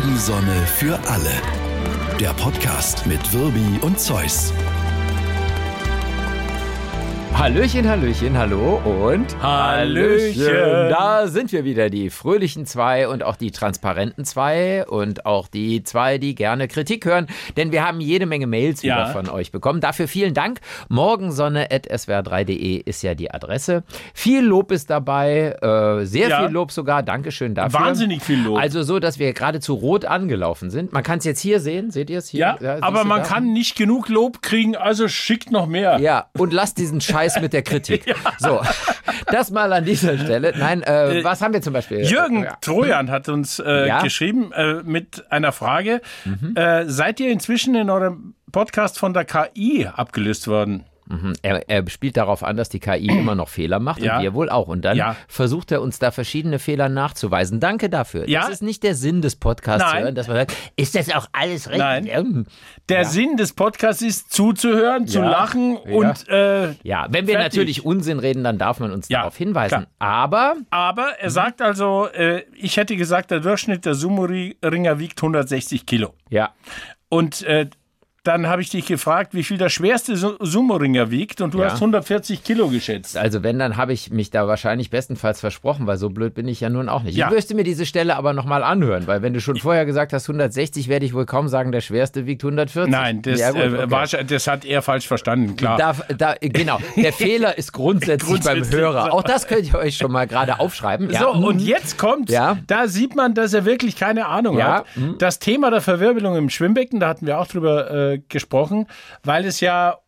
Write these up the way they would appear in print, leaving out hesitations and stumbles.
Morgensonne für alle. Der Podcast mit Wirbi und Zeus. Hallöchen, Hallöchen, hallo und Hallöchen. Da sind wir wieder, die fröhlichen zwei und auch die transparenten zwei und auch die zwei, die gerne Kritik hören, denn wir haben jede Menge Mails wieder von euch bekommen. Dafür vielen Dank. Morgensonne@swr3.de ist ja die Adresse. Viel Lob ist dabei, sehr viel Lob sogar. Dankeschön dafür. Wahnsinnig viel Lob. Also so, dass wir geradezu rot angelaufen sind. Man kann es jetzt hier sehen, seht ihr es hier? Ja, aber man kann nicht genug Lob kriegen, also schickt noch mehr. Ja, und lasst diesen Scheiß mit der Kritik. So, das mal an dieser Stelle. Nein, was haben wir zum Beispiel? Jürgen Trojan hat uns geschrieben mit einer Frage. Seid ihr inzwischen in eurem Podcast von der KI abgelöst worden? Er spielt darauf an, dass die KI immer noch Fehler macht und wir wohl auch. Und dann versucht er uns da verschiedene Fehler nachzuweisen. Danke dafür. Das ist nicht der Sinn des Podcasts, zu hören, dass man sagt, ist das auch alles richtig? Nein. Der Sinn des Podcasts ist zuzuhören, zu lachen und wenn wir natürlich Unsinn reden, dann darf man uns darauf hinweisen. Klar. Aber er sagt also, ich hätte gesagt, der Durchschnitt der Sumo-Ringer wiegt 160 Kilo. Ja. Und dann habe ich dich gefragt, wie viel der schwerste Sumo-Ringer wiegt und du hast 140 Kilo geschätzt. Also wenn, dann habe ich mich da wahrscheinlich bestenfalls versprochen, weil so blöd bin ich ja nun auch nicht. Ich müsste mir diese Stelle aber nochmal anhören, weil wenn du schon vorher gesagt hast 160, werde ich wohl kaum sagen, der schwerste wiegt 140. Nein, das hat er falsch verstanden, klar. Genau, der Fehler ist grundsätzlich beim Hörer. Auch das könnt ihr euch schon mal gerade aufschreiben. Ja. So, und jetzt kommt, da sieht man, dass er wirklich keine Ahnung hat. Das Thema der Verwirbelung im Schwimmbecken, da hatten wir auch drüber gesprochen, weil es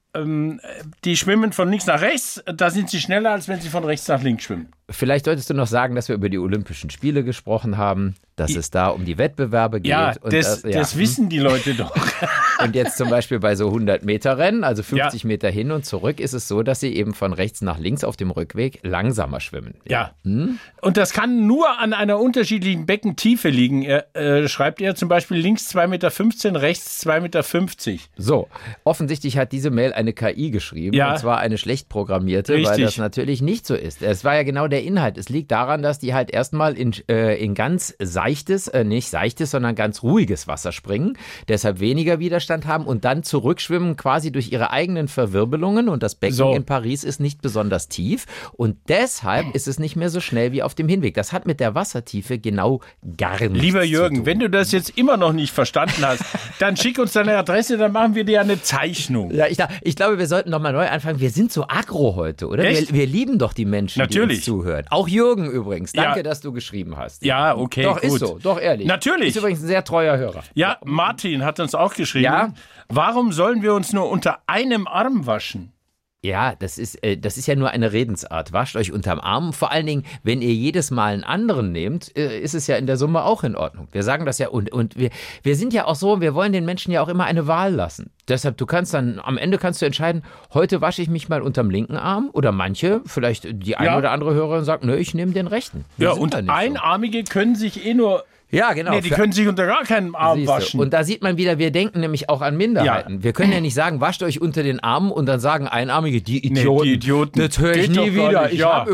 die schwimmen von links nach rechts, da sind sie schneller, als wenn sie von rechts nach links schwimmen. Vielleicht solltest du noch sagen, dass wir über die Olympischen Spiele gesprochen haben, dass es da um die Wettbewerbe geht. Ja, das wissen die Leute doch. Und jetzt zum Beispiel bei so 100-Meter-Rennen, also 50 Meter hin und zurück, ist es so, dass sie eben von rechts nach links auf dem Rückweg langsamer schwimmen. Ja. Und das kann nur an einer unterschiedlichen Beckentiefe liegen. Schreibt er zum Beispiel links 2,15 Meter, rechts 2,50 Meter. So, offensichtlich hat diese Mail eine KI geschrieben, und zwar eine schlecht programmierte, weil das natürlich nicht so ist. Es war ja genau der Inhalt. Es liegt daran, dass die halt erstmal in ganz nicht seichtes, sondern ganz ruhiges Wasser springen, deshalb weniger Widerstand haben und dann zurückschwimmen quasi durch ihre eigenen Verwirbelungen und das Becken in Paris ist nicht besonders tief und deshalb ist es nicht mehr so schnell wie auf dem Hinweg. Das hat mit der Wassertiefe genau gar nichts Lieber Jürgen, zu tun. wenn du das jetzt immer noch nicht verstanden hast, dann schick uns deine Adresse, dann machen wir dir eine Zeichnung. Ja, ich glaube, wir sollten nochmal neu anfangen. Wir sind so aggro heute, oder? Wir lieben doch die Menschen, die uns zuhören. Auch Jürgen übrigens. Danke, dass du geschrieben hast. Ja, okay, doch, gut. Ist so, doch ehrlich. Natürlich. Ist übrigens ein sehr treuer Hörer. Ja, Martin hat uns auch geschrieben. Warum sollen wir uns nur unter einem Arm waschen? Ja, das ist ja nur eine Redensart. Wascht euch unterm Arm. Vor allen Dingen, wenn ihr jedes Mal einen anderen nehmt, ist es ja in der Summe auch in Ordnung. Wir sagen das ja und wir sind ja auch so, wir wollen den Menschen ja auch immer eine Wahl lassen. Deshalb, am Ende kannst du entscheiden, heute wasche ich mich mal unterm linken Arm oder manche, vielleicht die eine oder andere Hörerin sagt, nö, ich nehme den rechten. Und Einarmige können sich nur... Ja, genau. Nee, die können sich unter gar keinem Arm waschen. Und da sieht man wieder, wir denken nämlich auch an Minderheiten. Ja. Wir können ja nicht sagen, wascht euch unter den Armen und dann sagen Einarmige, die Idioten. Nee, die Idioten. Das höre ich nie wieder.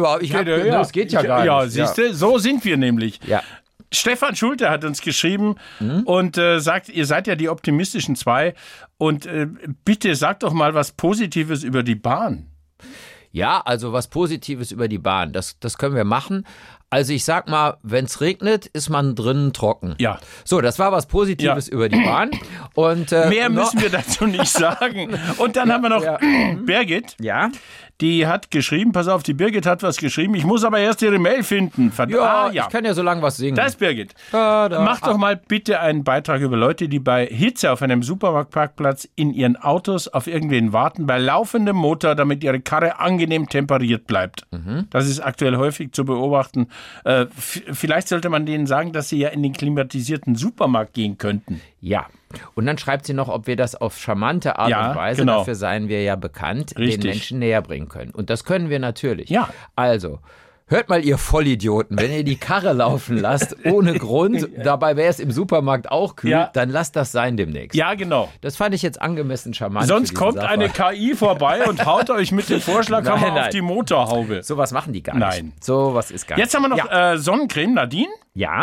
Das geht ja gar nicht. Ja, siehst du, so sind wir nämlich. Ja. Stefan Schulte hat uns geschrieben und sagt, ihr seid ja die optimistischen zwei und bitte sagt doch mal was Positives über die Bahn. Ja, also was Positives über die Bahn, das können wir machen. Also ich sag mal, wenn es regnet, ist man drinnen trocken. Ja. So, das war was Positives über die Bahn. Und, mehr müssen wir dazu nicht sagen. Und dann haben wir noch Birgit. Ja. Die hat geschrieben, pass auf, die Birgit hat was geschrieben. Ich muss aber erst ihre Mail finden. Ich kann ja so lange was singen. Das ist Birgit. Mach doch mal bitte einen Beitrag über Leute, die bei Hitze auf einem Supermarktparkplatz in ihren Autos auf irgendwen warten, bei laufendem Motor, damit ihre Karre angenehm temperiert bleibt. Das ist aktuell häufig zu beobachten. Vielleicht sollte man denen sagen, dass sie ja in den klimatisierten Supermarkt gehen könnten. Ja. Und dann schreibt sie noch, ob wir das auf charmante Art und Weise, dafür seien wir ja bekannt, den Menschen näher bringen können. Und das können wir natürlich. Ja. Also, hört mal, ihr Vollidioten, wenn ihr die Karre laufen lasst, ohne Grund, dabei wäre es im Supermarkt auch kühl, dann lasst das sein demnächst. Ja, genau. Das fand ich jetzt angemessen charmant. Sonst kommt eine KI vorbei und haut euch mit dem Vorschlaghammer auf die Motorhaube. Sowas machen die gar nicht. Nein. Sowas ist gar nicht. Jetzt haben wir noch Sonnencreme, Nadine. Ja.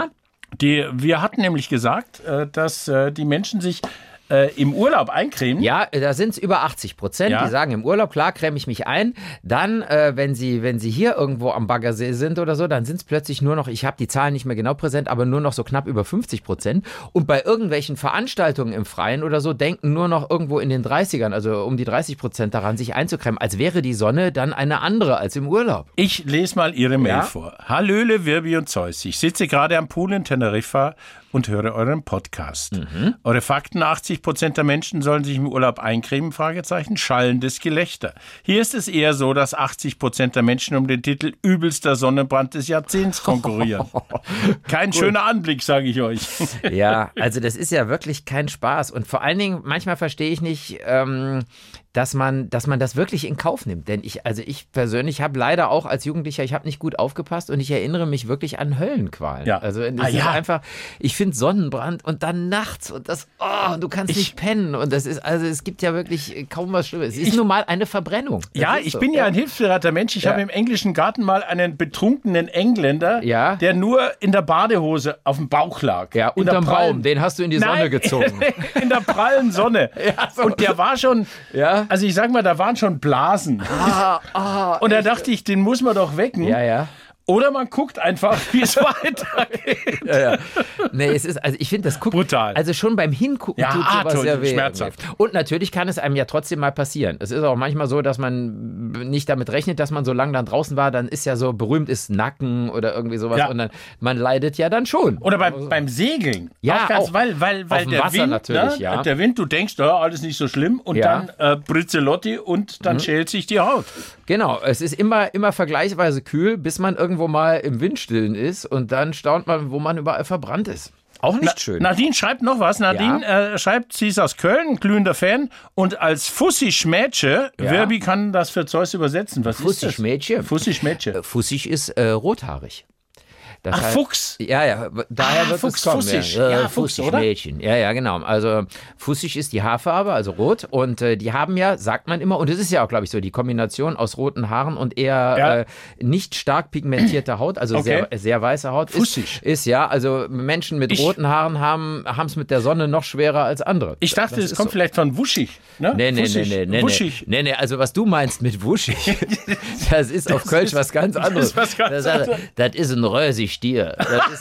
Wir hatten nämlich gesagt, dass die Menschen sich im Urlaub eincremen. Ja, da sind es über 80%. Ja. Die sagen, im Urlaub, klar, creme ich mich ein. Dann, wenn sie hier irgendwo am Baggersee sind oder so, dann sind es plötzlich nur noch, ich habe die Zahlen nicht mehr genau präsent, aber nur noch so knapp über 50%. Und bei irgendwelchen Veranstaltungen im Freien oder so, denken nur noch irgendwo in den 30ern, also um die 30% daran, sich einzucremen, als wäre die Sonne dann eine andere als im Urlaub. Ich lese mal Ihre Mail vor. Hallöle, Wirbi und Zeus. Ich sitze gerade am Pool in Teneriffa und höre euren Podcast. Eure Fakten, 80% der Menschen sollen sich im Urlaub eincremen, Fragezeichen, schallendes Gelächter. Hier ist es eher so, dass 80% der Menschen um den Titel übelster Sonnenbrand des Jahrzehnts konkurrieren. Kein schöner Anblick, sage ich euch. Ja, also das ist ja wirklich kein Spaß. Und vor allen Dingen, manchmal verstehe ich nicht, dass man das wirklich in Kauf nimmt. Denn ich persönlich habe leider auch als Jugendlicher, ich habe nicht gut aufgepasst und ich erinnere mich wirklich an Höllenqualen. Ja. Also das ist einfach, ich finde Sonnenbrand und dann nachts und das, du kannst nicht pennen und das ist, also es gibt ja wirklich kaum was Schlimmes. Es ist nun mal eine Verbrennung. Ja, ich bin ja ein hilfsbereiter Mensch. Ich habe im englischen Garten mal einen betrunkenen Engländer, der nur in der Badehose auf dem Bauch lag. Ja, unterm Baum, den hast du in die Sonne gezogen. In der prallen Sonne. Ja, so. Und der war schon, also ich sag mal, da waren schon Blasen. Und da dachte ich, den muss man doch wecken. Ja. Oder man guckt einfach, wie es weitergeht. Ja. Nee, ich finde das brutal. Also schon beim Hingucken tut sowas sehr weh. Schmerzhaft. Und natürlich kann es einem ja trotzdem mal passieren. Es ist auch manchmal so, dass man nicht damit rechnet, dass man so lange dann draußen war. Dann ist ja so berühmt ist Nacken oder irgendwie sowas. Ja. Und dann, man leidet ja dann schon. Oder beim Segeln. Ja, auch ganz, weil der Wasser Wind, natürlich, der Wind, du denkst, alles nicht so schlimm. Und dann Brizzelotti und dann schält sich die Haut. Genau, es ist immer vergleichsweise kühl, bis man irgendwo mal im Windstillen ist und dann staunt man, wo man überall verbrannt ist. Auch nicht schön. Nadine schreibt noch was. Nadine schreibt, sie ist aus Köln, ein glühender Fan und als Fussig-Mädche, Wirbi kann das für Zeus übersetzen. Was ist das? Fussig-Mädche? Fussig ist rothaarig. Das heißt, Fuchs. Ja, daher wird Fuchs, es kommen. Fussig. Ja, Fuchs, oder? Mädchen. Ja, genau. Also fussig ist die Haarfarbe, also rot. Und die haben ja, sagt man immer, und es ist ja auch, glaube ich, so, die Kombination aus roten Haaren und eher nicht stark pigmentierte Haut, also sehr, sehr weiße Haut. Fussig. Ist also Menschen mit roten Haaren haben es mit der Sonne noch schwerer als andere. Ich dachte, es kommt vielleicht von wuschig. Ne? Nee. Wuschig. Nee, also was du meinst mit wuschig, das ist auf Kölsch was ganz anderes. Das ist ein Rösig Stier.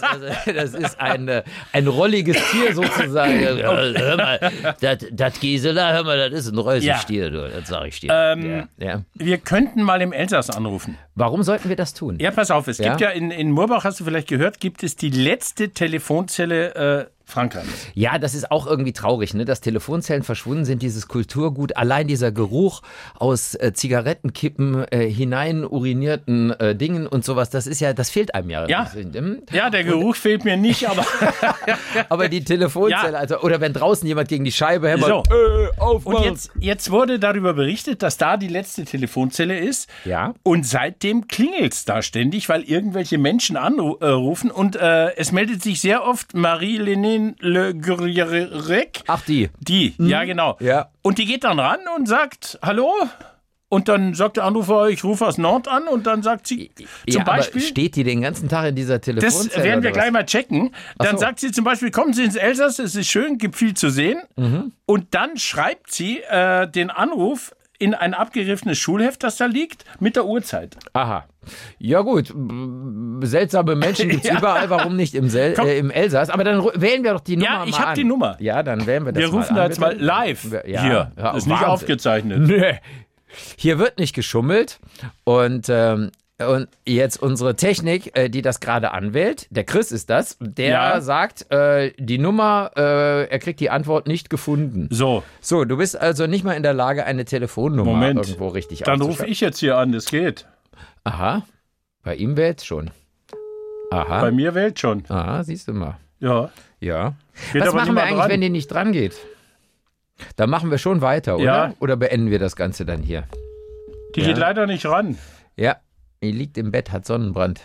Das ist ein rolliges Tier sozusagen. Hör mal, das Gisela, das ist ein Rösig-Stier, das sag ich dir. Wir könnten mal im Elsass anrufen. Warum sollten wir das tun? Ja, pass auf, es gibt ja in Murbach, hast du vielleicht gehört, gibt es die letzte Telefonzelle Frankreichs. Ja, das ist auch irgendwie traurig, ne? Dass Telefonzellen verschwunden sind, dieses Kulturgut, allein dieser Geruch aus Zigarettenkippen hinein urinierten Dingen und sowas, das fehlt einem ja. Ja, der Geruch fehlt mir nicht, aber aber die Telefonzelle, also, oder wenn draußen jemand gegen die Scheibe hämmert, und jetzt wurde darüber berichtet, dass da die letzte Telefonzelle ist. Ja. Und seitdem klingelt es da ständig, weil irgendwelche Menschen anrufen und es meldet sich sehr oft Marie-Léné Le Gurierec. Ach, die. Ja, genau. Ja. Und die geht dann ran und sagt, hallo? Und dann sagt der Anrufer, ich rufe aus Nantes an und dann sagt sie zum Beispiel... Aber steht die den ganzen Tag in dieser Telefonzelle? Das werden wir gleich mal checken. Dann sagt sie zum Beispiel, kommen Sie ins Elsass, es ist schön, gibt viel zu sehen. Und dann schreibt sie den Anruf in ein abgeriffenes Schulheft, das da liegt, mit der Uhrzeit. Aha. Ja gut, seltsame Menschen gibt es überall, warum nicht im Elsass? Aber dann wählen wir doch die Nummer mal an. Ja, ich habe die Nummer. Ja, dann wählen wir das mal an. Wir rufen da jetzt mal live hier. Das ist nicht aufgezeichnet. Nee. Hier wird nicht geschummelt und jetzt unsere Technik, die das gerade anwählt, der Chris ist das, der sagt, die Nummer, er kriegt die Antwort nicht gefunden. So, du bist also nicht mal in der Lage, eine Telefonnummer irgendwo richtig aufzuschreiben. Dann rufe ich jetzt hier an, das geht. Aha, bei ihm wählt schon. Aha. Bei mir wählt schon. Aha, siehst du mal. Ja. Was machen wir eigentlich, wenn die nicht dran geht? Dann machen wir schon weiter, oder? Ja. Oder beenden wir das Ganze dann hier? Die geht leider nicht ran. Ja. Die liegt im Bett, hat Sonnenbrand.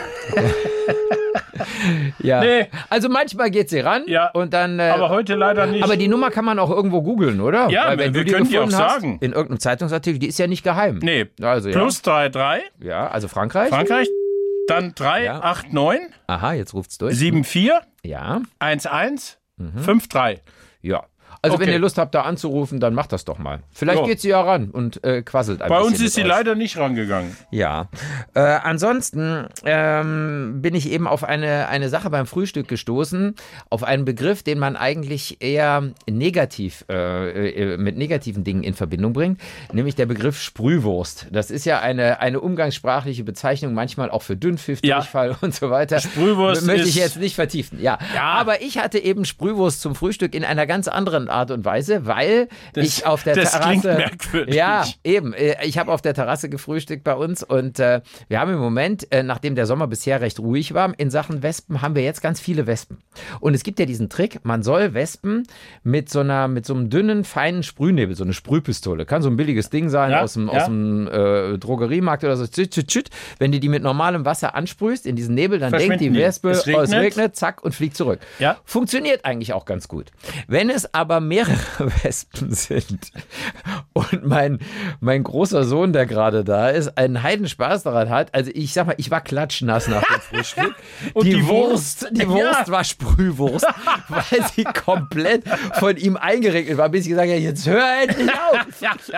Ja. Nee. Also manchmal geht sie ran und dann. Aber heute leider nicht. Aber die Nummer kann man auch irgendwo googeln, oder? Ja, weil, wenn wir du können die auch sagen. In irgendeinem Zeitungsartikel, die ist ja nicht geheim. Nee. Also, +33. Ja, also Frankreich. Dann 389. Aha, jetzt ruft's durch. 74. Ja. 11. 53. Ja. Also wenn ihr Lust habt, da anzurufen, dann macht das doch mal. Vielleicht geht sie ja ran und quasselt ein bisschen. Bei uns ist sie leider nicht rangegangen. Ja. Ansonsten bin ich eben auf eine Sache beim Frühstück gestoßen, auf einen Begriff, den man eigentlich eher negativ mit negativen Dingen in Verbindung bringt, nämlich der Begriff Sprühwurst. Das ist ja eine umgangssprachliche Bezeichnung, manchmal auch für Dünnpfiff, Durchfall und so weiter. Sprühwurst möchte ich jetzt nicht vertiefen. Ja. Aber ich hatte eben Sprühwurst zum Frühstück in einer ganz anderen Art und Weise, weil ich auf der Terrasse... Das klingt merkwürdig. Ja, eben. Ich habe auf der Terrasse gefrühstückt bei uns und wir haben im Moment, nachdem der Sommer bisher recht ruhig war, in Sachen Wespen haben wir jetzt ganz viele Wespen. Und es gibt ja diesen Trick, man soll Wespen mit so einem dünnen, feinen Sprühnebel, so eine Sprühpistole, kann so ein billiges Ding sein aus dem Drogeriemarkt oder so, wenn du die mit normalem Wasser ansprühst in diesen Nebel, dann denkt die Wespe, es regnet, zack, und fliegt zurück. Ja. Funktioniert eigentlich auch ganz gut. Wenn es aber mehrere Wespen sind und mein großer Sohn, der gerade da ist, einen Heidenspaß daran hat, also ich sag mal, ich war klatschnass nach dem Frühstück. Und die Wurst war Sprühwurst, weil sie komplett von ihm eingeregnet war, bis ich gesagt habe, jetzt hör endlich auf.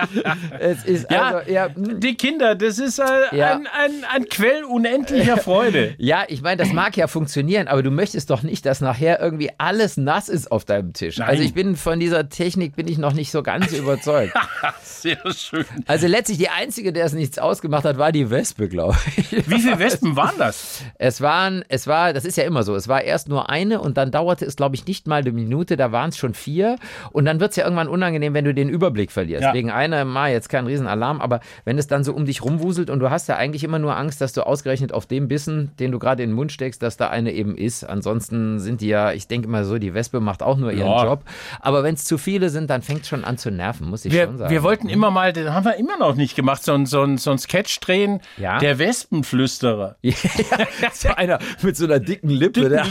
Es ist die Kinder, das ist ein Quell unendlicher Freude. Ja, ich meine, das mag ja funktionieren, aber du möchtest doch nicht, dass nachher irgendwie alles nass ist auf deinem Tisch. Nein. Also ich bin von dieser Technik noch nicht so ganz überzeugt. Sehr schön. Also letztlich die einzige, der es nichts ausgemacht hat, war die Wespe, glaube ich. Wie viele Wespen waren das? Das ist ja immer so, es war erst nur eine und dann dauerte es, glaube ich, nicht mal eine Minute, da waren es schon 4 und dann wird es ja irgendwann unangenehm, wenn du den Überblick verlierst. Ja. Wegen einer mal jetzt kein Riesenalarm, aber wenn es dann so um dich rumwuselt und du hast ja eigentlich immer nur Angst, dass du ausgerechnet auf dem Bissen, den du gerade in den Mund steckst, dass da eine eben ist. Ansonsten sind die ja, ich denke mal so, die Wespe macht auch nur ihren Job. Aber wenn es zu viele sind, dann fängt es schon an zu nerven, muss ich schon sagen. Wir wollten immer mal, das haben wir immer noch nicht gemacht, so ein Sketch drehen, der Wespenflüsterer. Ja, so einer mit so einer dicken Lippe, der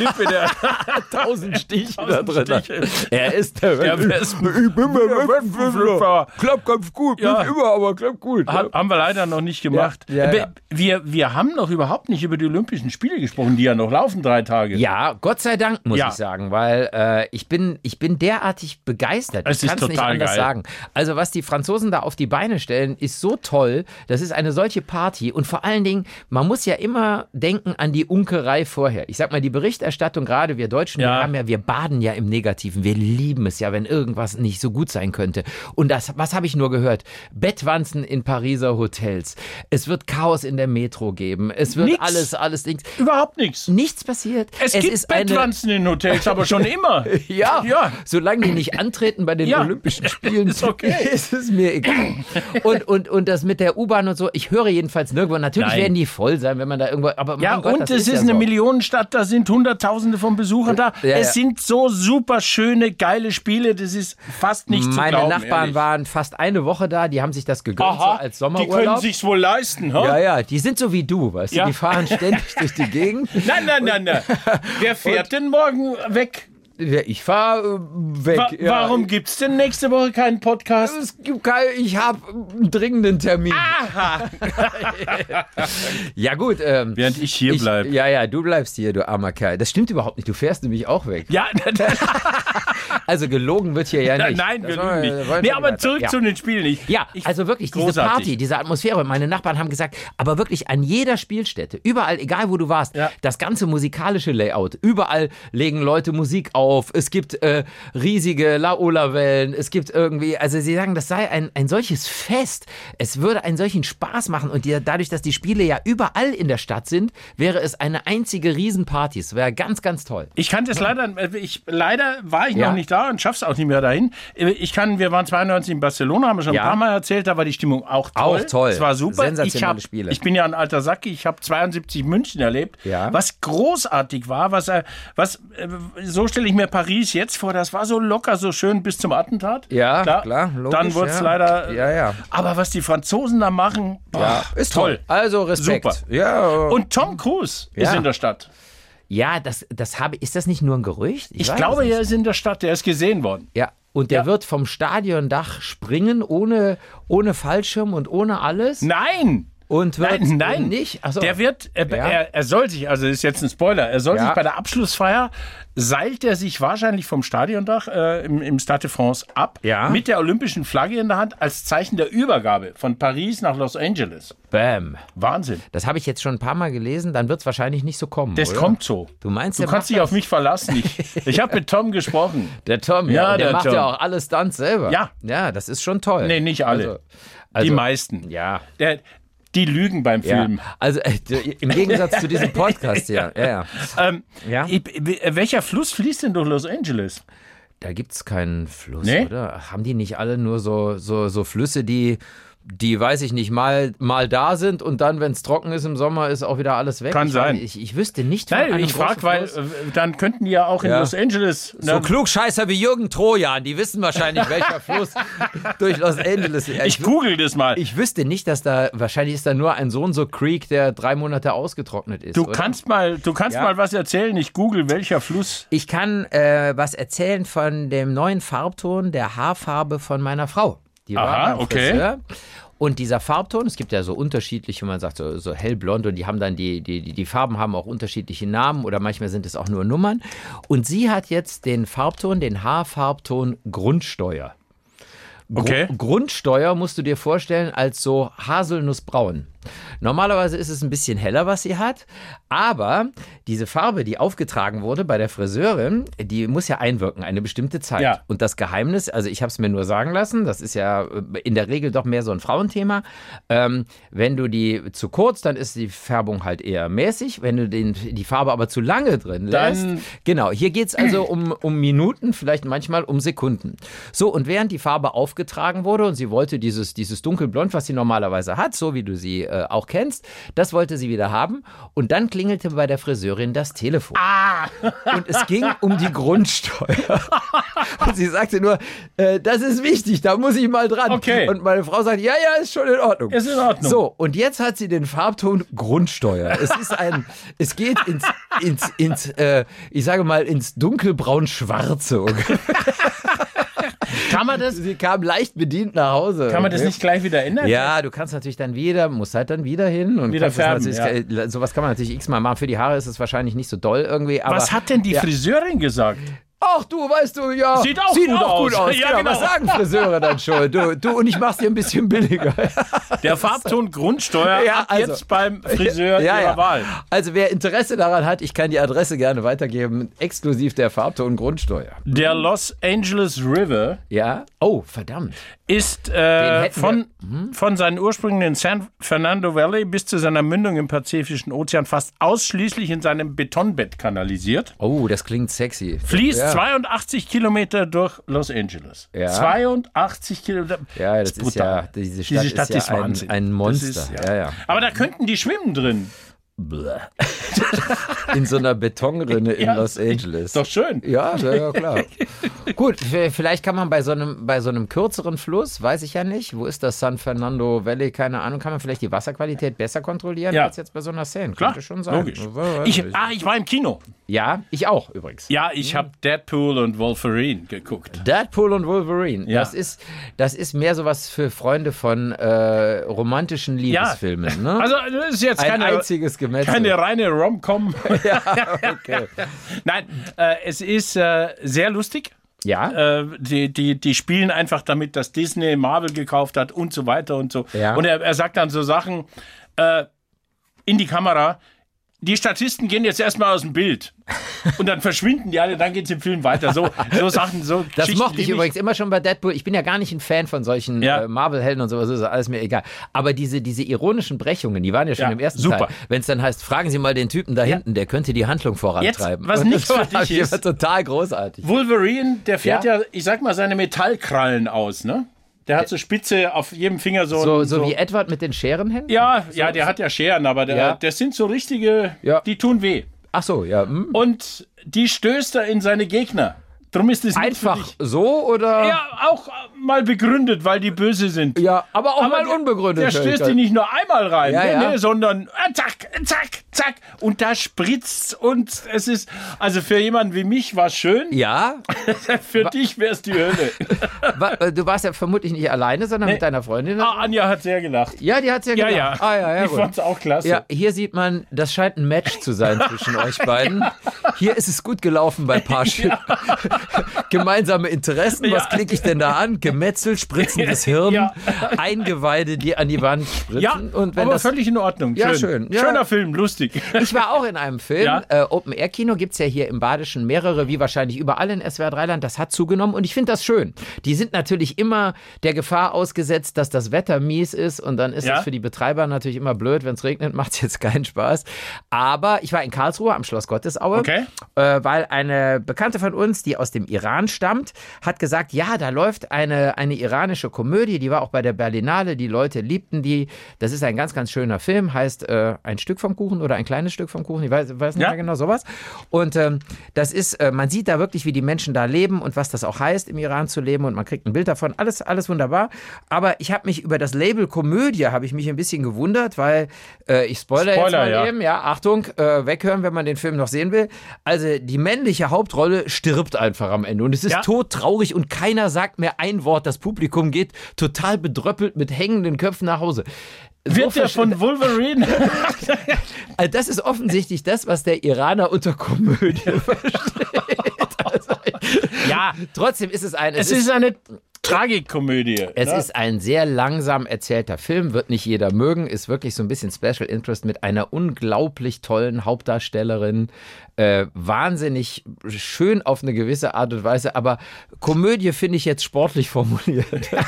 1000 Stiche da drin. Er ist der Wespenflüsterer. Ich bin der Wespenflüsterer. Klappt ganz gut, nicht immer, aber klappt gut. Haben wir leider noch nicht gemacht. Ja. Wir haben noch überhaupt nicht über die Olympischen Spiele gesprochen, die ja noch laufen 3 Tage. Ja, Gott sei Dank, muss ich sagen, weil ich bin derartig begeistert. Ich kann es nicht anders sagen. Also was die Franzosen da auf die Beine stellen, ist so toll. Das ist eine solche Party und vor allen Dingen, man muss ja immer denken an die Unkerei vorher. Ich sag mal, die Berichterstattung, gerade wir Deutschen, wir baden ja im Negativen. Wir lieben es ja, wenn irgendwas nicht so gut sein könnte. Und was habe ich nur gehört? Bettwanzen in Pariser Hotels. Es wird Chaos in der Metro geben. Es wird alles Dings. Überhaupt nichts. Nichts passiert. Es gibt Bettwanzen in Hotels, aber schon immer. Ja. Solange die nicht antreten bei den Olympischen Spielen, ist es mir egal. Und das mit der U-Bahn und so, ich höre jedenfalls nirgendwo, natürlich werden die voll sein, wenn man da irgendwo, aber mein Gott, und es ist eine Millionenstadt, da sind Hunderttausende von Besuchern da. Es sind so super schöne, geile Spiele, das ist fast nicht zu glauben. Meine Nachbarn waren fast eine Woche da, die haben sich das gegönnt, so als Sommerurlaub. Die können sich's wohl leisten, ha? Ja, die sind so wie du, weißt du, die fahren ständig durch die Gegend. Nein. Wer fährt denn morgen weg? Ich fahre weg. Warum gibt es denn nächste Woche keinen Podcast? Ich habe einen dringenden Termin. Aha! Ja gut. Während ich hier bleibe. Ja, du bleibst hier, du armer Kerl. Das stimmt überhaupt nicht. Du fährst nämlich auch weg. Ja. Also gelogen wird hier ja nicht. Nein, wir lügen nicht. Nee, aber zurück zu den Spielen. Also wirklich, diese Party, diese Atmosphäre. Meine Nachbarn haben gesagt, aber wirklich an jeder Spielstätte, überall, egal wo du warst, das ganze musikalische Layout, überall legen Leute Musik auf. Es gibt riesige Laola-Wellen, es gibt irgendwie, also sie sagen, das sei ein solches Fest. Es würde einen solchen Spaß machen und dadurch, dass die Spiele ja überall in der Stadt sind, wäre es eine einzige Riesenparty. Es wäre ganz, ganz toll. Ich kann das leider war ich noch nicht da und schaff's auch nicht mehr dahin. Wir waren 92 in Barcelona, haben wir schon ein paar Mal erzählt, da war die Stimmung auch toll. Auch toll. Es war super. Sensationelle Spiele. Ich bin ja ein alter Sack, ich habe 72 München erlebt, was großartig war, was so stelle ich mir Paris jetzt vor, das war so locker, so schön bis zum Attentat. Ja, klar logisch, dann wurde es leider. Ja. Aber was die Franzosen da machen, ist toll. Also Respekt. Super. Ja. Und Tom Cruise ist in der Stadt. Ja, ist das nicht nur ein Gerücht? Ich glaube, er ist in der Stadt, der ist gesehen worden. Ja. Und der wird vom Stadiondach springen, ohne Fallschirm und ohne alles? Nein! Und wird Nein. nicht. Achso. Der wird, er soll sich, also ist jetzt ein Spoiler, er soll sich bei der Abschlussfeier, seilt er sich wahrscheinlich vom Stadiondach im Stade de France ab, mit der olympischen Flagge in der Hand, als Zeichen der Übergabe von Paris nach Los Angeles. Bam. Wahnsinn. Das habe ich jetzt schon ein paar Mal gelesen, dann wird es wahrscheinlich nicht so kommen, Das oder? kommt so. Du meinst, du kannst dich auf mich verlassen. Ich habe mit Tom gesprochen. Der Tom, der macht ja auch alle Stunts selber. Ja. Ja, das ist schon toll. Nee, nicht alle. Also, die meisten. Ja. Die lügen beim Film. Also im Gegensatz zu diesem Podcast, Welcher Fluss fließt denn durch Los Angeles? Da gibt es keinen Fluss, oder? Haben die nicht alle nur so Flüsse, die weiß ich nicht, mal da sind und dann, wenn es trocken ist im Sommer, ist auch wieder alles weg? Kann sein. Ich wüsste nicht von einem ich frage, weil dann könnten die ja auch in Los Angeles... So Klugscheißer wie Jürgen Trojan, die wissen wahrscheinlich, welcher Fluss durch Los Angeles ist. Ich google das mal. Ich wüsste nicht, dass wahrscheinlich ist da nur ein so Creek, der 3 Monate ausgetrocknet ist. Du kannst mal was erzählen, ich google, welcher Fluss. Ich kann was erzählen von dem neuen Farbton der Haarfarbe von meiner Frau. Die war beim Friseur. Und dieser Farbton, es gibt ja so unterschiedliche, man sagt so hellblond und die haben dann die Farben haben auch unterschiedliche Namen oder manchmal sind es auch nur Nummern. Und sie hat jetzt den Haarfarbton Grundsteuer. Grundsteuer musst du dir vorstellen als so Haselnussbraun. Normalerweise ist es ein bisschen heller, was sie hat, aber diese Farbe, die aufgetragen wurde bei der Friseurin, die muss ja einwirken, eine bestimmte Zeit. Ja. Und das Geheimnis, also ich habe es mir nur sagen lassen, das ist ja in der Regel doch mehr so ein Frauenthema. Wenn du die zu kurz, dann ist die Färbung halt eher mäßig. Wenn du die Farbe aber zu lange drin lässt, genau, hier geht es also um Minuten, vielleicht manchmal um Sekunden. So, und während die Farbe aufgetragen wurde und sie wollte dieses dunkelblond, was sie normalerweise hat, so wie du sie auch kennst, das wollte sie wieder haben. Und dann klingelte bei der Friseurin das Telefon. Und es ging um die Grundsteuer. Und sie sagte nur, das ist wichtig, da muss ich mal dran. Okay. Und meine Frau sagt, ja, ist schon in Ordnung. Ist in Ordnung. So, und jetzt hat sie den Farbton Grundsteuer. Es geht ich sage mal, ins dunkelbraun-schwarze. Kann man das? Sie kam leicht bedient nach Hause. Kann man das nicht gleich wieder ändern? Ja, du kannst natürlich musst halt dann wieder hin. Und wieder färben. Sowas kann man natürlich x-mal machen. Für die Haare ist es wahrscheinlich nicht so doll irgendwie. Aber, was hat denn die Friseurin gesagt? Ach du, weißt du, ja. Sieht auch gut aus. Ja, genau. Was sagen Friseure dann schon? Du und ich mach's dir ein bisschen billiger. Der Farbton Grundsteuer jetzt beim Friseur ihrer Wahl. Also wer Interesse daran hat, ich kann die Adresse gerne weitergeben. Exklusiv der Farbton Grundsteuer. Der Los Angeles River. Ja. Oh, verdammt. Ist von seinen Ursprüngen in San Fernando Valley bis zu seiner Mündung im Pazifischen Ozean fast ausschließlich in seinem Betonbett kanalisiert. Oh, das klingt sexy. Fließt 82 Kilometer durch Los Angeles. Ja. 82 Kilometer. Ja, das ist ja, diese Stadt ist ja ein Monster. Ist, Aber da könnten die schwimmen drin. In so einer Betonrinne in Los Angeles. Ist doch schön. Ja, klar. Gut, vielleicht kann man bei so einem kürzeren Fluss, weiß ich ja nicht, wo ist das, San Fernando Valley, keine Ahnung, kann man vielleicht die Wasserqualität besser kontrollieren als jetzt bei so einer Szene. Klar, könnte schon sein. Logisch. Ich war im Kino. Ja, ich auch übrigens. Ja, ich habe Deadpool und Wolverine geguckt. Deadpool und Wolverine. Ja. Das ist mehr sowas für Freunde von romantischen Liebesfilmen. Ne? Also das ist jetzt ein einziges Gemetzel. Keine reine Rom-Com. Ja, okay. Nein, es ist sehr lustig. Ja. Die spielen einfach damit, dass Disney Marvel gekauft hat und so weiter und so. Ja. Und er sagt dann so Sachen in die Kamera. Die Statisten gehen jetzt erstmal aus dem Bild und dann verschwinden die alle, dann geht es im Film weiter. So Sachen, so das mochte ich übrigens immer schon bei Deadpool. Ich bin ja gar nicht ein Fan von solchen Marvel-Helden und sowas, ist alles mir egal. Aber diese ironischen Brechungen, die waren ja schon im ersten Teil. Wenn es dann heißt, fragen Sie mal den Typen da hinten, der könnte die Handlung vorantreiben. Jetzt, was nichts für dich ist. Total großartig. Wolverine, der fährt ich sag mal, seine Metallkrallen aus, ne? Der hat so Spitze auf jedem Finger so wie Edward mit den Scherenhänden? Ja, der hat ja Scheren, aber das sind so richtige, die tun weh. Ach so, ja. Und die stößt er in seine Gegner Drum ist es einfach so oder? Ja, auch mal begründet, weil die böse sind. Ja, aber auch mal unbegründet. Der stößt die nicht nur einmal rein, ja. sondern zack, zack, zack. Und da spritzt's und es ist, also für jemanden wie mich war es schön. Ja. Für dich wäre es die Hölle. Du warst ja vermutlich nicht alleine, sondern mit deiner Freundin. Anja hat sehr gelacht. Ja, die hat sehr gelacht. Ja. Ja, ich fand's auch klasse. Ja, hier sieht man, das scheint ein Match zu sein zwischen euch beiden. Hier ist es gut gelaufen bei Parship. Gemeinsame Interessen, was klicke ich denn da an? Gemetzel, spritzendes Hirn, Eingeweide, die an die Wand spritzen. Ja, und wenn aber das, völlig in Ordnung. Schön. Ja. Schöner Film, lustig. Ich war auch in einem Film. Open-Air-Kino gibt es ja hier im Badischen mehrere, wie wahrscheinlich überall in SWR 3-Land. Das hat zugenommen und ich finde das schön. Die sind natürlich immer der Gefahr ausgesetzt, dass das Wetter mies ist und dann ist es für die Betreiber natürlich immer blöd. Wenn es regnet, macht es jetzt keinen Spaß. Aber ich war in Karlsruhe am Schloss Gottesaue, weil eine Bekannte von uns, die aus dem Iran stammt, hat gesagt, ja, da läuft eine iranische Komödie, die war auch bei der Berlinale, die Leute liebten die. Das ist ein ganz, ganz schöner Film, heißt ein Stück vom Kuchen oder ein kleines Stück vom Kuchen, ich weiß nicht mehr genau, sowas. Und das ist, man sieht da wirklich, wie die Menschen da leben und was das auch heißt, im Iran zu leben und man kriegt ein Bild davon, alles wunderbar. Aber ich habe mich über das Label Komödie, habe ich mich ein bisschen gewundert, weil ich spoilere jetzt mal eben, Achtung, weghören, wenn man den Film noch sehen will. Also die männliche Hauptrolle stirbt einfach am Ende und es ist todtraurig und keiner sagt mehr ein Wort. Das Publikum geht total bedröppelt mit hängenden Köpfen nach Hause. Wird der von Wolverine? Also das ist offensichtlich das, was der Iraner unter Komödie versteht. Also, trotzdem ist es Es ist eine Tragikkomödie. Es ist ein sehr langsam erzählter Film, wird nicht jeder mögen, ist wirklich so ein bisschen Special Interest mit einer unglaublich tollen Hauptdarstellerin. Wahnsinnig schön auf eine gewisse Art und Weise, aber Komödie finde ich jetzt sportlich formuliert.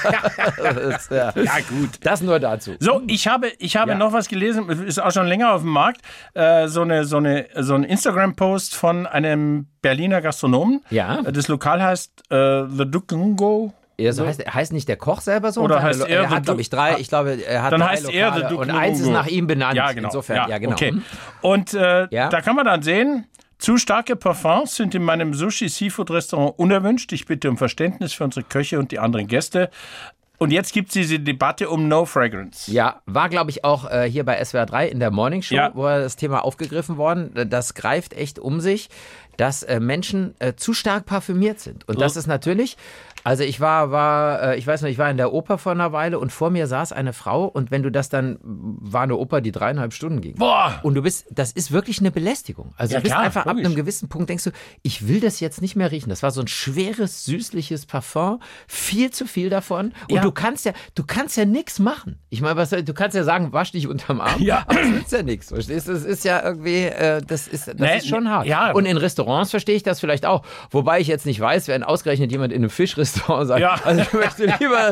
Gut. Das nur dazu. So, ich habe noch was gelesen, ist auch schon länger auf dem Markt, so ein Instagram-Post von einem Berliner Gastronomen. Ja. Das Lokal heißt The Dukungo. So heißt nicht der Koch selber so? Oder heißt er hat, glaube ich, 3. Ich glaube, er hat dann 3 heißt Lokale er und eins ist nach ihm benannt. Ja, genau. Insofern, genau. Okay. Und da kann man dann sehen, zu starke Parfums sind in meinem Sushi-Seafood-Restaurant unerwünscht. Ich bitte um Verständnis für unsere Köche und die anderen Gäste. Und jetzt gibt es diese Debatte um No Fragrance. Ja, war, glaube ich, auch hier bei SWR 3 in der Morning Show, wo das Thema aufgegriffen worden. Das greift echt um sich, dass Menschen zu stark parfümiert sind. Und das ist natürlich... Also ich war in der Oper vor einer Weile und vor mir saß eine Frau und wenn du das dann, war eine Oper, die 3,5 Stunden ging. Boah! Und das ist wirklich eine Belästigung. Also du bist einfach logisch. Ab einem gewissen Punkt denkst du, ich will das jetzt nicht mehr riechen. Das war so ein schweres, süßliches Parfum, viel zu viel davon und du kannst ja nichts machen. Ich meine, du kannst ja sagen, wasch dich unterm Arm, aber das nützt ja nichts. Verstehst du? Das ist ja irgendwie, das ist schon hart. Ja. Und in Restaurants verstehe ich das vielleicht auch. Wobei ich jetzt nicht weiß, wenn ausgerechnet jemand in einem Fischrestaurant sagt, also ich möchte lieber,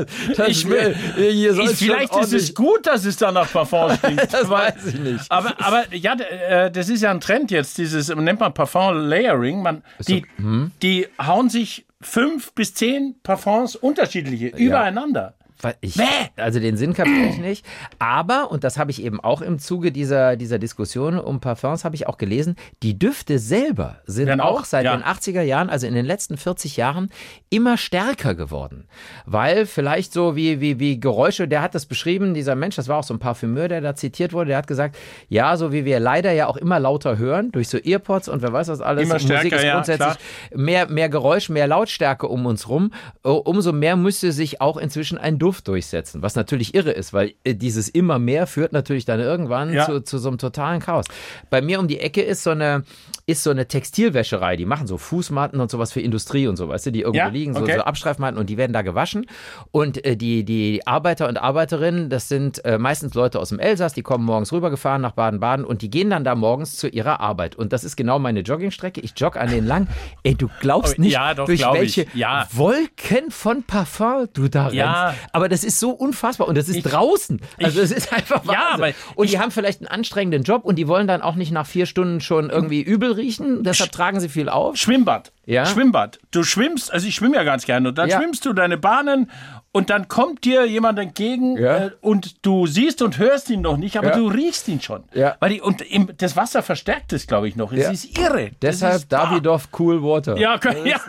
vielleicht ist es gut, dass es da nach Parfum stinkt. Das weiß ich nicht. Aber das ist ja ein Trend jetzt, dieses, nennt man Parfum-Layering. Die hauen sich 5 bis 10 Parfums unterschiedliche übereinander. Also den Sinn kapiere ich nicht. Aber, und das habe ich eben auch im Zuge dieser Diskussion um Parfums, habe ich auch gelesen, die Düfte selber sind auch seit den 80er Jahren, also in den letzten 40 Jahren, immer stärker geworden. Weil vielleicht so wie Geräusche, der hat das beschrieben, dieser Mensch, das war auch so ein Parfümeur, der da zitiert wurde, der hat gesagt, ja, so wie wir leider ja auch immer lauter hören, durch so Earpods und wer weiß was alles, immer stärker, Musik ist grundsätzlich mehr Geräusch, mehr Lautstärke um uns rum, umso mehr müsste sich auch inzwischen ein Duft durchsetzen, was natürlich irre ist, weil dieses immer mehr führt natürlich dann irgendwann zu so einem totalen Chaos. Bei mir um die Ecke ist so eine Textilwäscherei, die machen so Fußmatten und sowas für Industrie und so, weißt du, die irgendwo liegen, so Abstreifmatten und die werden da gewaschen und die Arbeiter und Arbeiterinnen, das sind meistens Leute aus dem Elsass, die kommen morgens rübergefahren nach Baden-Baden und die gehen dann da morgens zu ihrer Arbeit und das ist genau meine Joggingstrecke, ich jogge an denen lang, du glaubst nicht, durch welche Wolken von Parfum du da rennst, aber das ist so unfassbar und das ist draußen, also es ist einfach Wahnsinn. Und die haben vielleicht einen anstrengenden Job und die wollen dann auch nicht nach 4 Stunden schon irgendwie übel riechen, deshalb tragen sie viel auf. Schwimmbad. Du schwimmst, also ich schwimme ja ganz gerne und dann schwimmst du deine Bahnen und dann kommt dir jemand entgegen und du siehst und hörst ihn noch nicht, aber du riechst ihn schon. Ja. Das Wasser verstärkt es, glaube ich, noch. Es ist irre. Deshalb Davidoff Cool Water. Ja,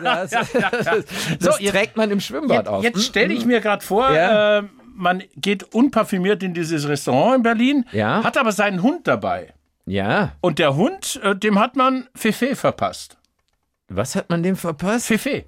das trägt man im Schwimmbad auf. Jetzt stelle ich mir gerade vor, man geht unparfümiert in dieses Restaurant in Berlin, hat aber seinen Hund dabei. Ja. Und der Hund, dem hat man Fefe verpasst. Was hat man dem verpasst? Fefe.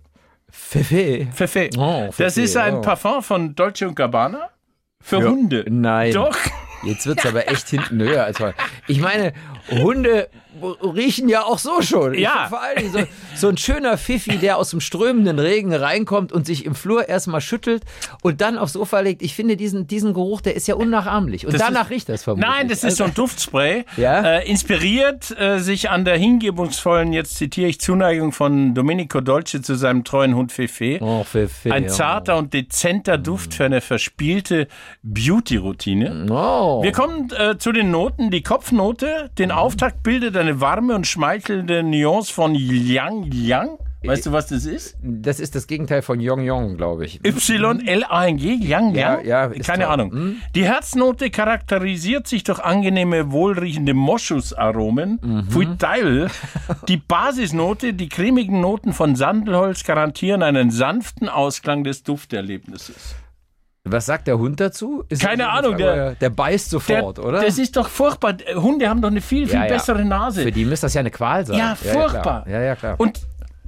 Fefe. Oh, das ist ein Parfum von Dolce & Gabbana für Hunde. Nein. Doch. Jetzt wird es aber echt hinten höher als heute. Ich meine, Hunde riechen ja auch so schon. Vor allen Dingen so ein schöner Pfiffi, der aus dem strömenden Regen reinkommt und sich im Flur erstmal schüttelt und dann aufs Sofa legt. Ich finde diesen Geruch, der ist ja unnachahmlich. Und danach riecht das vermutlich. Nein, das ist so ein Duftspray. Inspiriert sich an der hingebungsvollen, jetzt zitiere ich, Zuneigung von Domenico Dolce zu seinem treuen Hund Fefe. Oh, Fefe. Ein zarter und dezenter Duft für eine verspielte Beauty-Routine. Oh. Wir kommen zu den Noten. Die Kopfnote, den Auftakt bildet eine warme und schmeichelnde Nuance von Yang Yang. Weißt du, was das ist? Das ist das Gegenteil von Yong Yong, glaube ich. Y-L-A-N-G, Yang Yang? Ja, keine Ahnung. Die Herznote charakterisiert sich durch angenehme, wohlriechende Moschusaromen. Pfui Teufel. Die Basisnote, die cremigen Noten von Sandelholz garantieren einen sanften Ausklang des Dufterlebnisses. Was sagt der Hund dazu? Keine Ahnung. Der beißt sofort, oder? Das ist doch furchtbar. Hunde haben doch eine viel bessere Nase. Für die müsste das ja eine Qual sein. Ja, furchtbar. Ja, klar. Und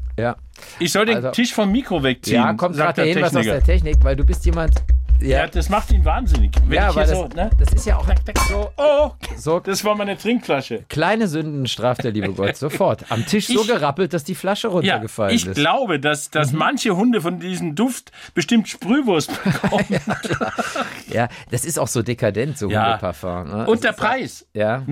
ich soll den Tisch vom Mikro wegziehen. Ja, kommt gerade der Hinweis aus der Technik, weil du bist jemand... Ja, das macht ihn wahnsinnig. Das ist ja auch so. Das war meine Trinkflasche. Kleine Sünden straft der liebe Gott sofort. Am Tisch so gerappelt, dass die Flasche runtergefallen ist. Ich glaube, dass manche Hunde von diesem Duft bestimmt Sprühwurst bekommen. Ja, das ist auch so dekadent, so Hundeparfum. Ne? Und der Preis?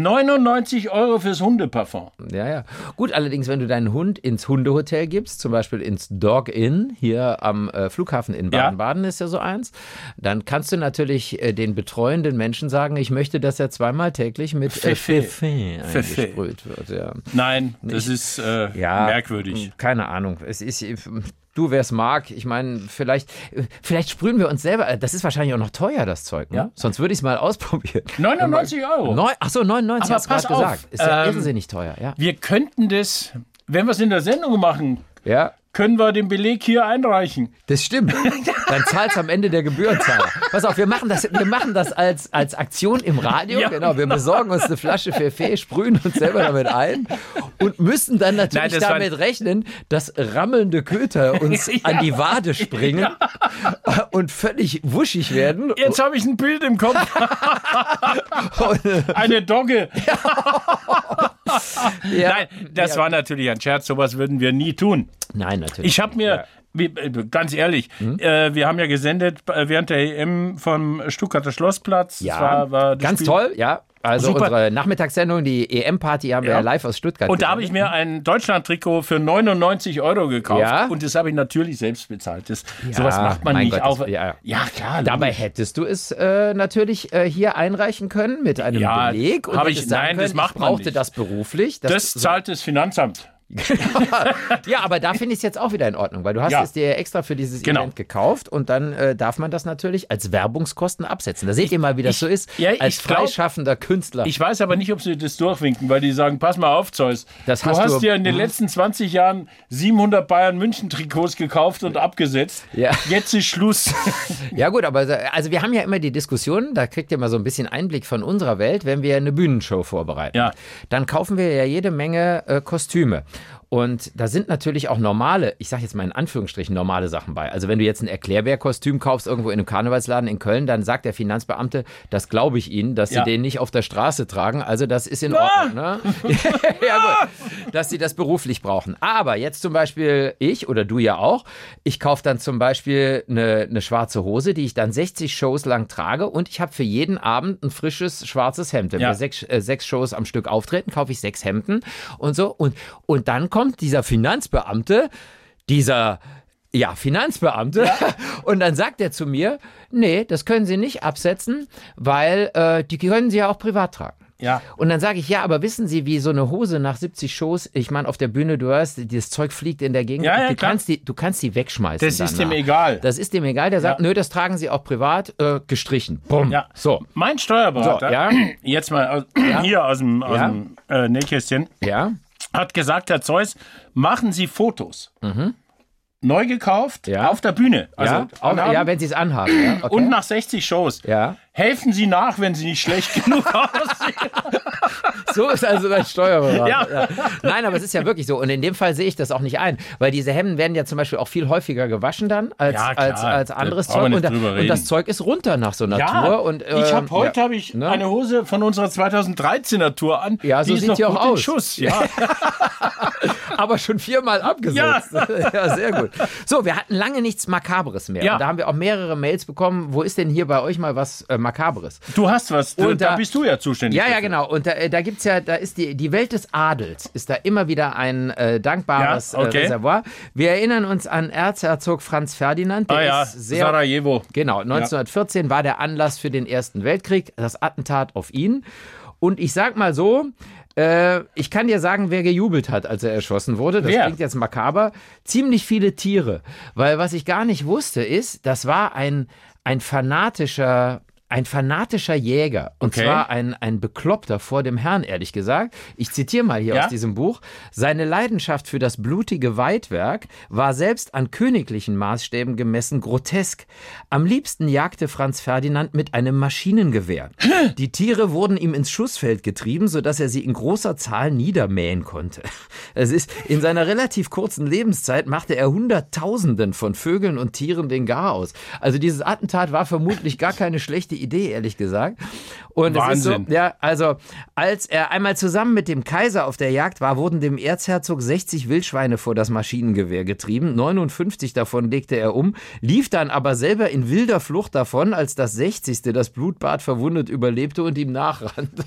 99 € fürs Hundeparfum. Ja. Gut, allerdings, wenn du deinen Hund ins Hundehotel gibst, zum Beispiel ins Dog Inn, hier am Flughafen in Baden-Baden ist ja so eins, dann kannst du natürlich den betreuenden Menschen sagen, ich möchte, dass er zweimal täglich mit Fefe eingesprüht wird. Ja. Nein, das ist merkwürdig. Keine Ahnung. Es ist... Du, wer es mag, ich meine, vielleicht sprühen wir uns selber. Das ist wahrscheinlich auch noch teuer, das Zeug. Ne? Ja? Sonst würde ich es mal ausprobieren. 99 €. Achso, 99 hast du gerade gesagt. Ist ja irrsinnig teuer. Ja. Wir könnten das, wenn wir es in der Sendung machen, können wir den Beleg hier einreichen. Das stimmt. Dann zahlst du am Ende der Gebührenzahler. Pass auf, wir machen das als Aktion im Radio. Ja, genau. Wir besorgen uns eine Flasche Fefe, sprühen uns selber damit ein und müssen dann natürlich damit rechnen, dass rammelnde Köter uns an die Wade springen und völlig wuschig werden. Jetzt habe ich ein Bild im Kopf. Eine Dogge. Nein, das war natürlich ein Scherz. Sowas würden wir nie tun. Nein, natürlich. Ich habe mir, ganz ehrlich, wir haben ja gesendet während der EM vom Stuttgarter Schlossplatz. Ja, war ganz Spiel. Toll, ja. Also super. Unsere Nachmittagssendung, die EM-Party, haben wir ja live aus Stuttgart Und da habe ich mir ein Deutschland-Trikot für 99 € gekauft. Ja? Und das habe ich natürlich selbst bezahlt. Sowas macht man nicht. Gott, ja, klar. Dabei hättest du es natürlich hier einreichen können mit einem Beleg. Und das macht man nicht. Ich brauchte das beruflich. Das zahlt das Finanzamt. Ja, aber da finde ich es jetzt auch wieder in Ordnung, weil du hast es dir extra für dieses Event gekauft und dann darf man das natürlich als Werbungskosten absetzen. Da seht ihr mal, wie das so ist, als freischaffender Künstler. Ich weiß aber nicht, ob sie das durchwinken, weil die sagen, pass mal auf, Zeus, du hast dir in den letzten 20 Jahren 700 Bayern-München-Trikots gekauft und abgesetzt. Ja. Jetzt ist Schluss. Ja gut, aber also wir haben ja immer die Diskussion, da kriegt ihr mal so ein bisschen Einblick von unserer Welt, wenn wir eine Bühnenshow vorbereiten. Ja. Dann kaufen wir ja jede Menge Kostüme. Und da sind natürlich auch normale, ich sage jetzt mal in Anführungsstrichen normale Sachen bei. Also wenn du jetzt ein Erklärbär-Kostüm kaufst irgendwo in einem Karnevalsladen in Köln, dann sagt der Finanzbeamte, das glaube ich Ihnen, dass Sie den nicht auf der Straße tragen. Also das ist in Ordnung. Ne? Ja, gut, dass Sie das beruflich brauchen. Aber jetzt zum Beispiel ich oder du ja auch, ich kaufe dann zum Beispiel eine schwarze Hose, die ich dann 60 Shows lang trage und ich habe für jeden Abend ein frisches schwarzes Hemd. Wenn wir 6 Shows am Stück auftreten, kaufe ich 6 Hemden und so. Und dann kommt dieser Finanzbeamte, und dann sagt er zu mir, nee, das können Sie nicht absetzen, weil die können Sie ja auch privat tragen. Ja. Und dann sage ich, ja, aber wissen Sie, wie so eine Hose nach 70 Shows, ich meine, auf der Bühne, du hörst, das Zeug fliegt in der Gegend, du kannst die wegschmeißen. Das ist dem egal. Das ist dem egal, der sagt, nö, das tragen Sie auch privat, gestrichen. Bumm. Ja. So. Mein Steuerberater, jetzt mal hier aus dem Nähkästchen, hat gesagt, Herr Zeus, machen Sie Fotos. Neu gekauft, auf der Bühne. Also wenn Sie es anhaben. Ja, okay. Und nach 60 Shows. Ja. Helfen Sie nach, wenn Sie nicht schlecht genug aussehen. So ist also dein Steuerberater. Ja. Nein, aber es ist ja wirklich so. Und in dem Fall sehe ich das auch nicht ein. Weil diese Hemden werden ja zum Beispiel auch viel häufiger gewaschen dann als anderes Zeug. Und das Zeug ist runter nach so einer Tour. Und, heute habe ich eine Hose von unserer 2013er Tour an. Ja, so die sieht ist die auch aus. Schuss. Ja. Aber schon 4-mal abgesetzt. Ja, sehr gut. So, wir hatten lange nichts Makaberes mehr. Ja. Und da haben wir auch mehrere Mails bekommen. Wo ist denn hier bei euch mal was Makaberes? Du hast was. Da bist du ja zuständig. Ja, genau. Und da gibt's ja, da ist die Welt des Adels, ist da immer wieder ein dankbares Reservoir. Wir erinnern uns an Erzherzog Franz Ferdinand. Der ist sehr, Sarajevo. Genau, 1914 war der Anlass für den Ersten Weltkrieg, das Attentat auf ihn. Und ich sag mal so, ich kann dir sagen, wer gejubelt hat, als er erschossen wurde. Das klingt jetzt makaber. Ziemlich viele Tiere. Weil was ich gar nicht wusste ist, das war ein fanatischer Jäger. Und zwar ein Bekloppter vor dem Herrn, ehrlich gesagt. Ich zitiere mal hier aus diesem Buch. Seine Leidenschaft für das blutige Weidwerk war selbst an königlichen Maßstäben gemessen grotesk. Am liebsten jagte Franz Ferdinand mit einem Maschinengewehr. Die Tiere wurden ihm ins Schussfeld getrieben, sodass er sie in großer Zahl niedermähen konnte. In seiner relativ kurzen Lebenszeit machte er Hunderttausenden von Vögeln und Tieren den Garaus. Also dieses Attentat war vermutlich gar keine schlechte Idee, ehrlich gesagt. Und Wahnsinn. Es ist so, also als er einmal zusammen mit dem Kaiser auf der Jagd war, wurden dem Erzherzog 60 Wildschweine vor das Maschinengewehr getrieben. 59 davon legte er um, lief dann aber selber in wilder Flucht davon, als das 60. das Blutbad verwundet überlebte und ihm nachrannte.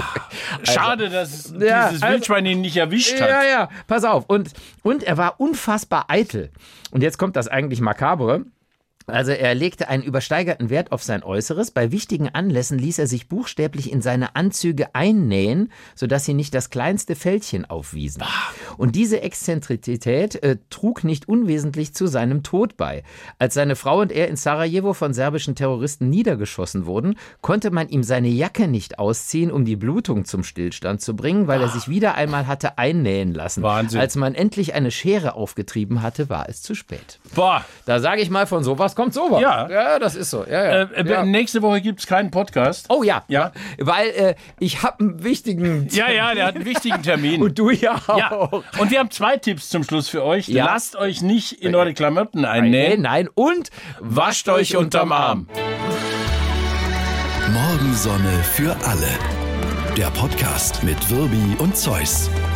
Schade, dass dieses Wildschwein ihn nicht erwischt hat. Ja, pass auf. Und er war unfassbar eitel. Und jetzt kommt das eigentlich Makabere. Also er legte einen übersteigerten Wert auf sein Äußeres. Bei wichtigen Anlässen ließ er sich buchstäblich in seine Anzüge einnähen, sodass sie nicht das kleinste Fältchen aufwiesen. Und diese Exzentrizität trug nicht unwesentlich zu seinem Tod bei. Als seine Frau und er in Sarajevo von serbischen Terroristen niedergeschossen wurden, konnte man ihm seine Jacke nicht ausziehen, um die Blutung zum Stillstand zu bringen, weil er sich wieder einmal hatte einnähen lassen. Wahnsinn. Als man endlich eine Schere aufgetrieben hatte, war es zu spät. Boah. Da sage ich mal, von sowas kommt sowas. Ja, das ist so. Ja. Nächste Woche gibt es keinen Podcast. Oh ja. Weil ich habe einen wichtigen Termin. Ja, der hat einen wichtigen Termin. Und du ja auch. Ja. Und wir haben 2 Tipps zum Schluss für euch. Ja. Lasst euch nicht in eure Klamotten einnähen. Nein. Und wascht euch unterm Arm. Morgensonne für alle. Der Podcast mit Wirbi und Zeus.